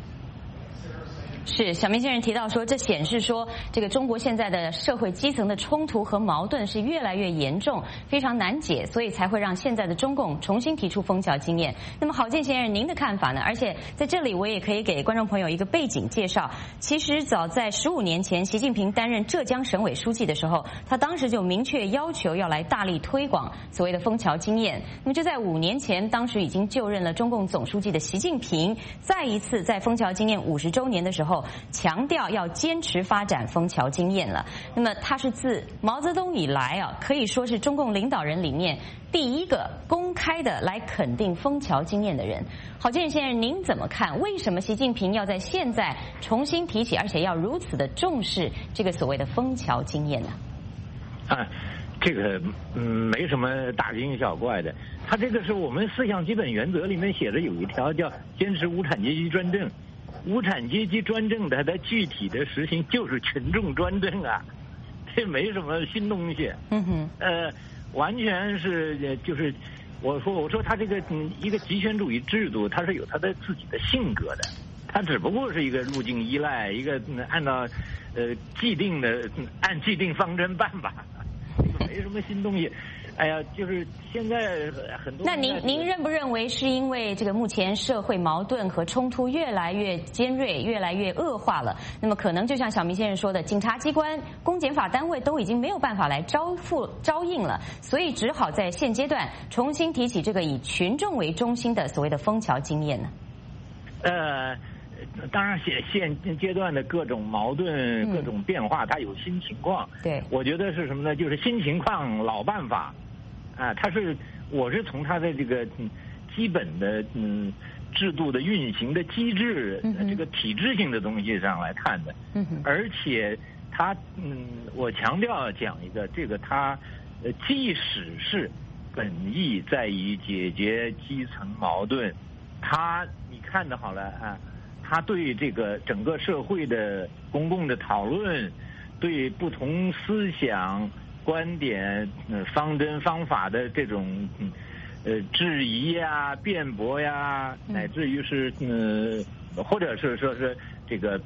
是小明先生提到说，这显示说这个中国现在的社会基层的冲突和矛盾是越来越严重，非常难解，所以才会让现在的中共重新提出枫桥经验。那么郝建先生您的看法呢？而且在这里我也可以给观众朋友一个背景介绍。其实早在15年前，习近平担任浙江省委书记的时候，他当时就明确要求要来大力推广所谓的枫桥经验。那么就在5年前，当时已经就任了中共总书记的习近平，再一次在枫桥经验50周年的时候强调要坚持发展枫桥经验了。那么他是自毛泽东以来可以说是中共领导人里面第一个公开的来肯定枫桥经验的人。郝建先生您怎么看？为什么习近平要在现在重新提起，而且要如此的重视这个所谓的枫桥经验呢？ 这个没什么大惊小怪的。他这个是我们4项基本原则里面写着有一条叫坚持无产阶级专政。无产阶级专政的具体的实行就是群众专政啊，这没什么新东西。完全是就是我说他这个一个集权主义制度，它是有它的自己的性格的，它只不过是一个路径依赖，一个按照按既定方针办吧，没什么新东西。哎呀，就是现在很多。那您认不认为是因为这个目前社会矛盾和冲突越来越尖锐、越来越恶化了？那么可能就像小明先生说的，警察机关、公检法单位都已经没有办法来招应了，所以只好在现阶段重新提起这个以群众为中心的所谓的枫桥经验呢？ 当然现阶段的各种矛盾、各种变化，它有新情况。 对， 我觉得是什么呢？就是新情况老办法。我是从它的这个基本的制度的运行的机制，这个体制性的东西上来看的。而且它我强调讲一个，这个它即使是本意在于解决基层矛盾，你看的好了啊。他对这个整个社会的公共的讨论，对不同思想、观点、方针、方法的这种质疑呀、辩驳呀，乃至于是或者是说是这个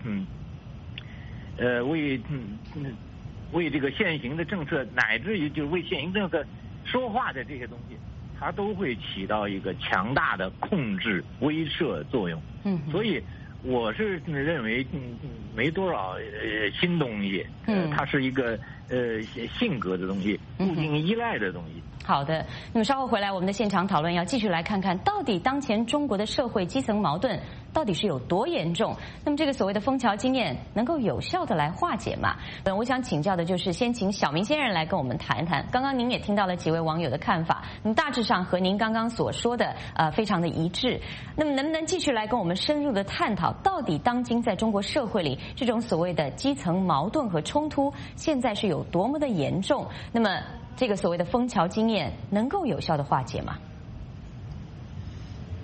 为这个现行的政策，乃至于就是为现行政策说话的这些东西，它都会起到一个强大的控制威慑作用。所以我是认为没多少新东西，它是一个性格的东西，路径依赖的东西。 好的，那么稍后回来我们的现场讨论要继续来看看，到底当前中国的社会基层矛盾到底是有多严重？那么这个所谓的枫桥经验能够有效的来化解吗？我想请教的就是先请小明先生来跟我们谈一谈。刚刚您也听到了几位网友的看法，那么大致上和您刚刚所说的非常的一致。那么能不能继续来跟我们深入的探讨，到底当今在中国社会里这种所谓的基层矛盾和冲突现在是有多么的严重？那么这个所谓的枫桥经验能够有效的化解吗？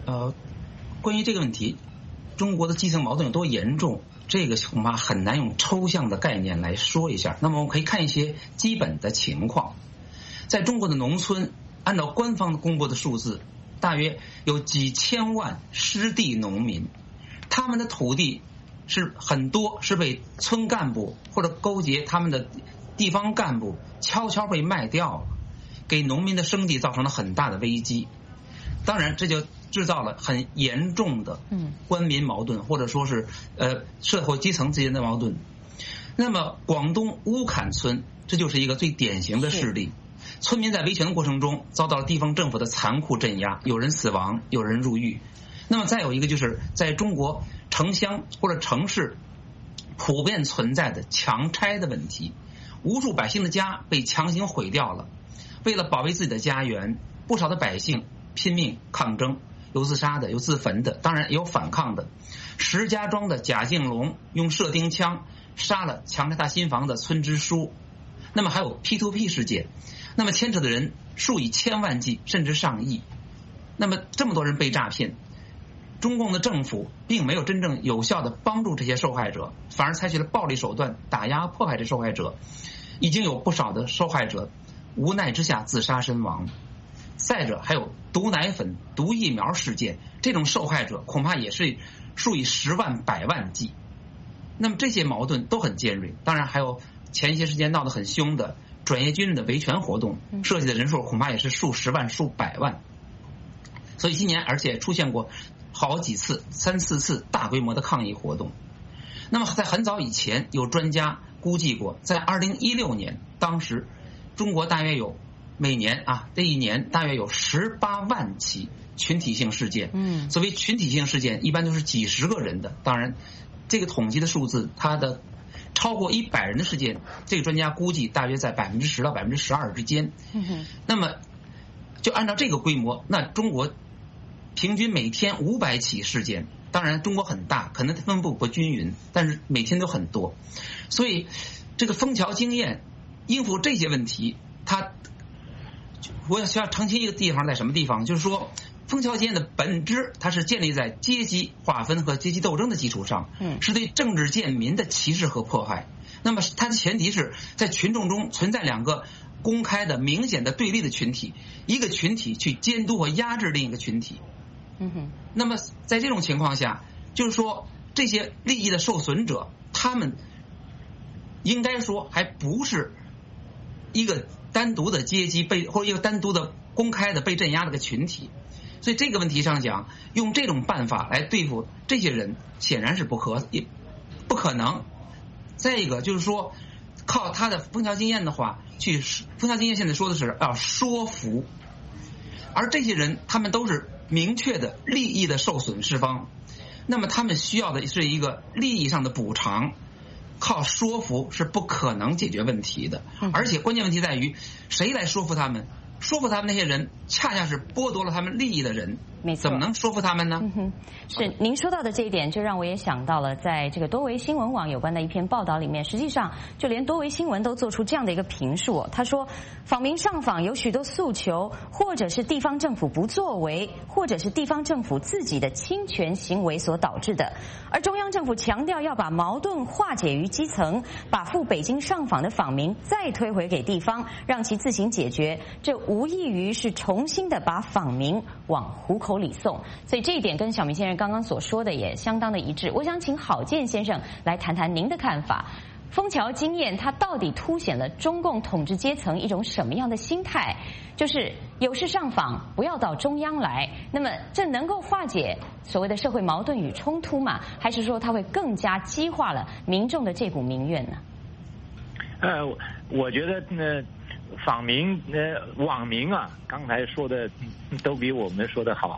关于这个问题，中国的基层矛盾有多严重，这个恐怕很难用抽象的概念来说一下。那么我们可以看一些基本的情况。在中国的农村，按照官方公布的数字，大约有几千万失地农民，他们的土地是很多是被村干部或者勾结他们的地方干部悄悄被卖掉了，给农民的生计造成了很大的危机。当然这就制造了很严重的官民矛盾，或者说是社会基层之间的矛盾。那么广东乌坎村这就是一个最典型的事例，村民在维权的过程中遭到了地方政府的残酷镇压，有人死亡，有人入狱。那么再有一个就是在中国城乡或者城市普遍存在的强拆的问题，无数百姓的家被强行毁掉了，为了保卫自己的家园，不少的百姓拼命抗争，有自杀的，有自焚的，当然也有反抗的。石家庄的贾敬龙用射钉枪杀了强拆他新房的村支书。那么还有 P2P 事件，那么牵扯的人数以千万计甚至上亿。那么这么多人被诈骗，中共的政府并没有真正有效的帮助这些受害者，反而采取了暴力手段打压迫害这受害者，已经有不少的受害者无奈之下自杀身亡。再者还有毒奶粉、毒疫苗事件，这种受害者恐怕也是数以10万100万计。那么这些矛盾都很尖锐。当然还有前一些时间闹得很凶的转业军人的维权活动，涉及的人数恐怕也是数10万、数百万。所以今年而且出现过好几次、3、4次大规模的抗议活动。那么在很早以前，有专家估计过，在2016年，当时中国大约有每年这一年大约有18万起群体性事件。所谓群体性事件，一般都是几十个人的。当然，这个统计的数字，它的超过100人的事件，这个专家估计大约在10%到12%之间。那么就按照这个规模，那中国平均每天500起事件。当然中国很大，可能分布不均匀，但是每天都很多。所以这个枫桥经验应付这些问题，我需要澄清一个地方在什么地方，就是说枫桥经验的本质，它是建立在阶级划分和阶级斗争的基础上，是对政治贱民的歧视和迫害。那么它的前提是在群众中存在2个公开的明显的对立的群体，一个群体去监督和压制另一个群体。那么在这种情况下，就是说这些利益的受损者，他们应该说还不是一个单独的阶级或者一个单独的公开的被镇压的个群体。所以这个问题上讲，用这种办法来对付这些人显然是不可能。再一个就是说，靠他的枫桥经验的话，枫桥经验现在说的是要说服，而这些人他们都是明确的利益的受损释方，那么他们需要的是一个利益上的补偿，靠说服是不可能解决问题的。而且关键问题在于谁来说服他们？说服他们那些人恰恰是剥夺了他们利益的人，怎么能说服他们呢？ 是您说到的这一点，就让我也想到了在这个多维新闻网有关的一篇报道里面，实际上就连多维新闻都做出这样的一个评述。他说，访民上访有许多诉求，或者是地方政府不作为，或者是地方政府自己的侵权行为所导致的。而中央政府强调要把矛盾化解于基层，把赴北京上访的访民再推回给地方，让其自行解决，这无异于是重新的把访民往虎口里送。所以这一点跟小明先生刚刚所说的也相当的一致。我想请郝建先生来谈谈您的看法。枫桥经验它到底凸显了中共统治阶层一种什么样的心态？就是有事上访不要到中央来，那么这能够化解所谓的社会矛盾与冲突吗？还是说它会更加激化了民众的这股民怨呢？ 我觉得访民网民刚才说的都比我们说的好。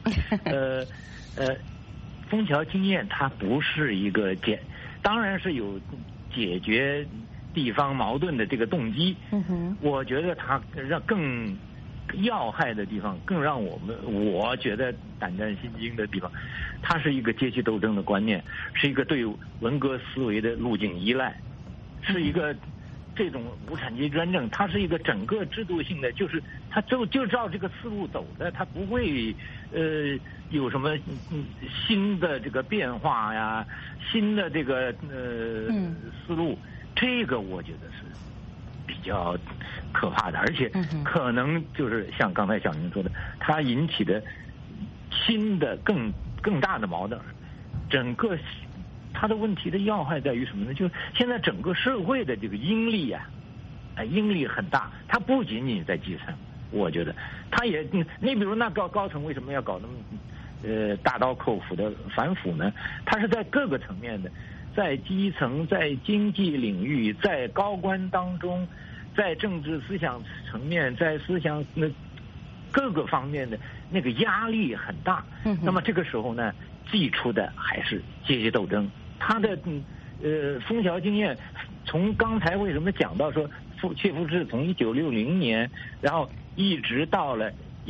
枫桥经验它不是一个当然是有解决地方矛盾的这个动机。我觉得它让更要害的地方，更让我觉得胆战心惊的地方，它是一个阶级斗争的观念，是一个对文革思维的路径依赖，是一个这种无产阶级专政，它是一个整个制度性的，就是它就照这个思路走的，它不会有什么新的这个变化呀，新的这个思路，这个我觉得是比较可怕的，而且可能就是像刚才小宁说的，它引起的新的更大的矛盾，整个。它的问题的要害在于什么呢？就是现在整个社会的这个阴力啊，阴力很大。它不仅仅在基层，我觉得它也，你比如那高层为什么要搞那么大刀阔斧的反腐呢？它是在各个层面的，在基层、在经济领域、在高官当中、在政治思想层面、在思想各个方面的那个压力很大。那么这个时候呢，祭出的还是阶级斗争。他的枫桥经验，从刚才为什么讲到说切肤之从1960年，然后一直到了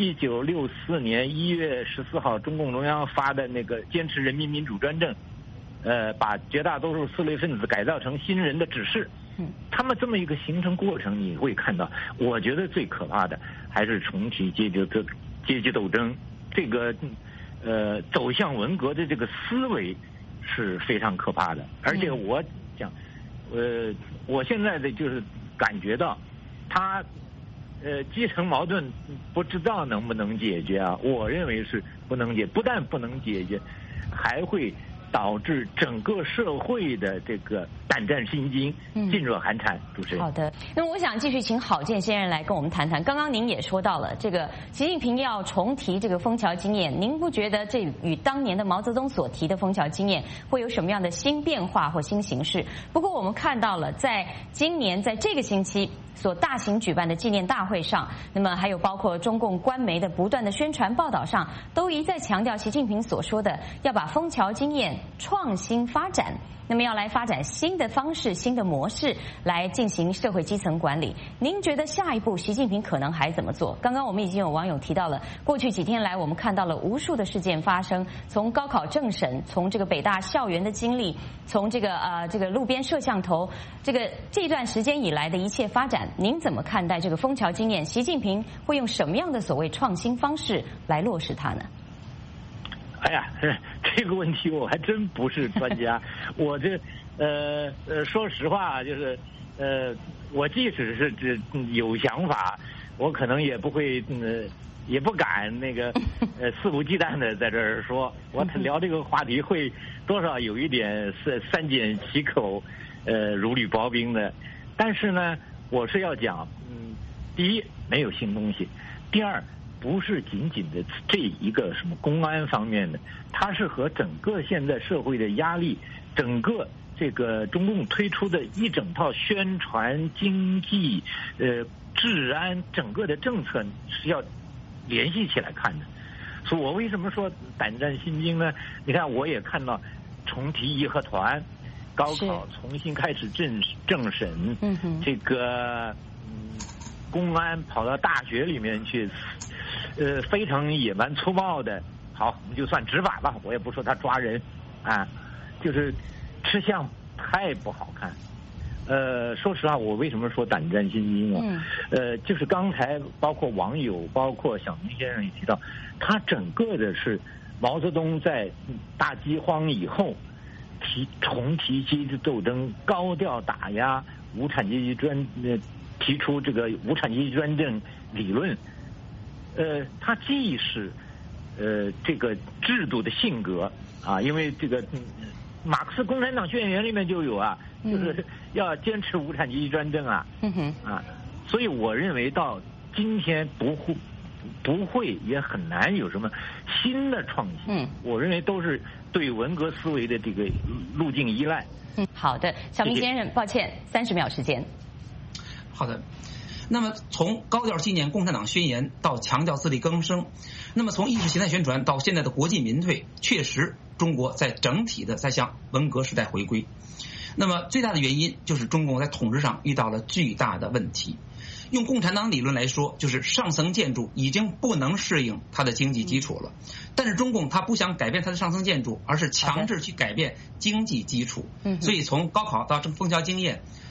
1964年1月14号，中共中央发的那个坚持人民民主专政，把绝大多数四类分子改造成新人的指示。他们这么一个形成过程，你会看到，我觉得最可怕的还是重提阶级斗争，这个走向文革的这个思维是非常可怕的。而且我讲，我现在的就是感觉到，他基层矛盾不知道能不能解决啊？我认为是不能解，不但不能解决，还会导致整个社会的这个胆战心惊、噤若寒蝉。主持人， 好的。那么我想继续请郝建先生来跟我们谈谈。刚刚您也说到了，这个习近平要重提这个枫桥经验，您不觉得这与当年的毛泽东所提的枫桥经验会有什么样的新变化或新形式？不过我们看到了，在今年在这个星期所大型举办的纪念大会上，那么还有包括中共官媒的不断的宣传报道上，都一再强调习近平所说的要把枫桥经验创新发展。那么要来发展新的方式、新的模式来进行社会基层管理。您觉得下一步习近平可能还怎么做？刚刚我们已经有网友提到了，过去几天来我们看到了无数的事件发生，从高考政审，从这个北大校园的经历，从这个路边摄像头，这段时间以来的一切发展，您怎么看待这个枫桥经验？习近平会用什么样的所谓创新方式来落实它呢？ 哎呀，这个问题我还真不是专家。我说实话，就是我即使是有想法，我可能也不会也不敢那个肆无忌惮的在这儿说。我聊这个话题会多少有一点三缄其口，如履薄冰的。但是呢，我是要讲，第一，没有新东西；第二，不是仅仅的这一个什么公安方面的，它是和整个现在社会的压力，整个这个中共推出的一整套宣传、经济、治安整个的政策是要联系起来看的。所以我为什么说胆战心惊呢？你看，我也看到重提义和团，高考重新开始政审，这个公安跑到大学里面去。非常野蛮粗暴的，好，我们就算执法吧，我也不说他抓人，啊，就是吃相太不好看。说实话，我为什么说胆战心惊啊？就是刚才包括网友，包括小明先生也提到，他整个的是毛泽东在大饥荒以后重提阶级斗争，高调打压无产阶级提出这个无产阶级专政理论。它既是这个制度的性格啊，因为这个马克思共产党宣言里面就有啊，就是要坚持无产阶级专政啊，所以我认为到今天不会也很难有什么新的创新。我认为都是对文革思维的这个路径依赖。 好的，小明先生，抱歉，30秒时间。 好的。那么从高调纪念共产党宣言到强调自力更生，那么从意识形态宣传到现在的国进民退，确实中国在整体的在向文革时代回归。那么最大的原因就是中共在统治上遇到了巨大的问题。用共产党理论来说，就是上层建筑已经不能适应它的经济基础了。但是中共它不想改变它的上层建筑，而是强制去改变经济基础。所以从高考到枫桥经验，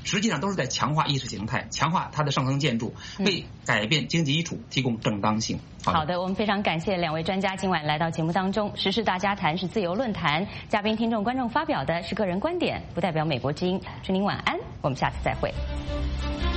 实际上都是在强化意识形态，强化它的上层建筑，为改变经济基础提供正当性。 好的，我们非常感谢2位专家今晚来到节目当中。时事大家谈是自由论坛，嘉宾、听众、观众发表的是个人观点，不代表美国之音。祝您晚安，我们下次再会。